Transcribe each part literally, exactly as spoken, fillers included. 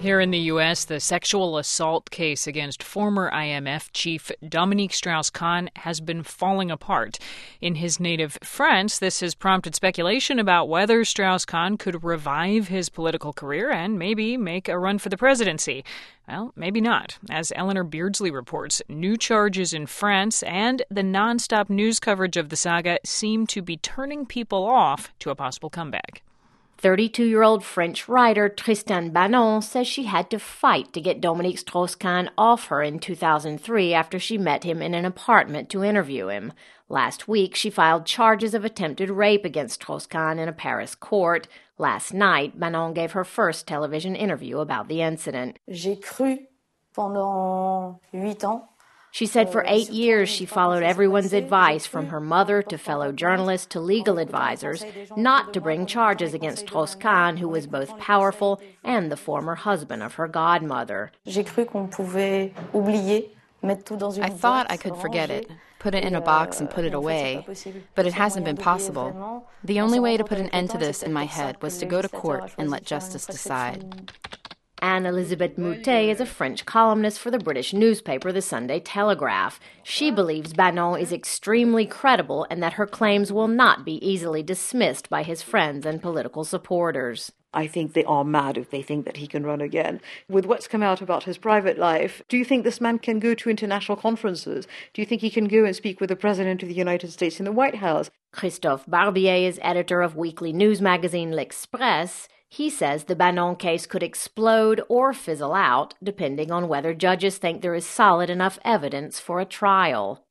Here in the U S, the sexual assault case against former I M F chief Dominique Strauss-Kahn has been falling apart. In his native France, this has prompted speculation about whether Strauss-Kahn could revive his political career and maybe make a run for the presidency. Well, maybe not. As Eleanor Beardsley reports, new charges in France and the nonstop news coverage of the saga seem to be turning people off to a possible comeback. thirty-two-year-old French writer Tristan Banon says she had to fight to get Dominique Strauss-Kahn off her in two thousand three after she met him in an apartment to interview him. Last week, she filed charges of attempted rape against Strauss-Kahn in a Paris court. Last night, Banon gave her first television interview about the incident. J'ai cru pendant huit ans. She said for eight years she followed everyone's advice, from her mother to fellow journalists to legal advisors, not to bring charges against Strauss-Kahn, who was both powerful and the former husband of her godmother. J'ai cru qu'on pouvait oublier, mettre tout dans une I thought I could forget it, put it in a box and put it away, but it hasn't been possible. The only way to put an end to this in my head was to go to court and let justice decide. Anne-Elisabeth Moutet is a French columnist for the British newspaper The Sunday Telegraph. She believes Banon is extremely credible and that her claims will not be easily dismissed by his friends and political supporters. I think they are mad if they think that he can run again. With what's come out about his private life, do you think this man can go to international conferences? Do you think he can go and speak with the President of the United States in the White House? Christophe Barbier is editor of weekly news magazine L'Express. He says the Banon case could explode or fizzle out, depending on whether judges think there is solid enough evidence for a trial.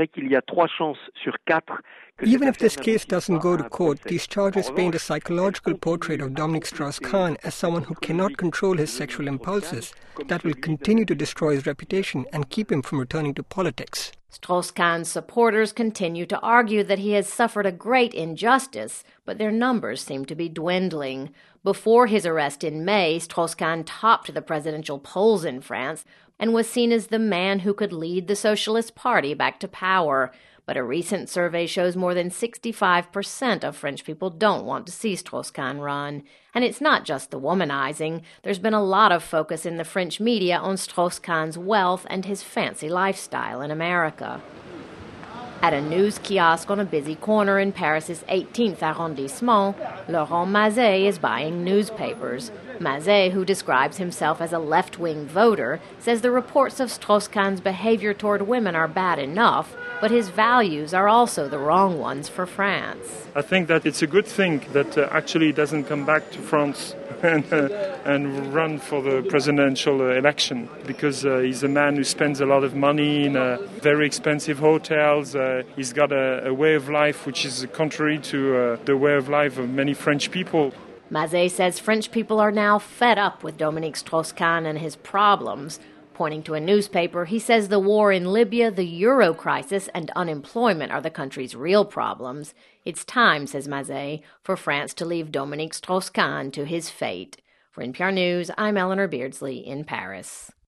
Even if this case doesn't go to court, these charges paint a psychological portrait of Dominique Strauss-Kahn as someone who cannot control his sexual impulses. That will continue to destroy his reputation and keep him from returning to politics. Strauss-Kahn's supporters continue to argue that he has suffered a great injustice, but their numbers seem to be dwindling. Before his arrest in May, Strauss-Kahn topped the presidential polls in France and was seen as the man who could lead the Socialist Party back to power. But a recent survey shows more than sixty-five percent of French people don't want to see Strauss-Kahn run. And it's not just the womanizing. There's been a lot of focus in the French media on Strauss-Kahn's wealth and his fancy lifestyle in America. At a news kiosk on a busy corner in Paris's eighteenth arrondissement, Laurent Mazet is buying newspapers. Mazet, who describes himself as a left-wing voter, says the reports of Strauss-Kahn's behavior toward women are bad enough, but his values are also the wrong ones for France. I think that it's a good thing that uh, actually he doesn't come back to France and, uh, and run for the presidential uh, election, because uh, he's a man who spends a lot of money in uh, very expensive hotels. Uh, he's got a, a way of life which is contrary to uh, the way of life of many French people. Mazet says French people are now fed up with Dominique Strauss-Kahn and his problems. Pointing to a newspaper, he says the war in Libya, the euro crisis, and unemployment are the country's real problems. It's time, says Mazet, for France to leave Dominique Strauss-Kahn to his fate. For N P R News, I'm Eleanor Beardsley in Paris.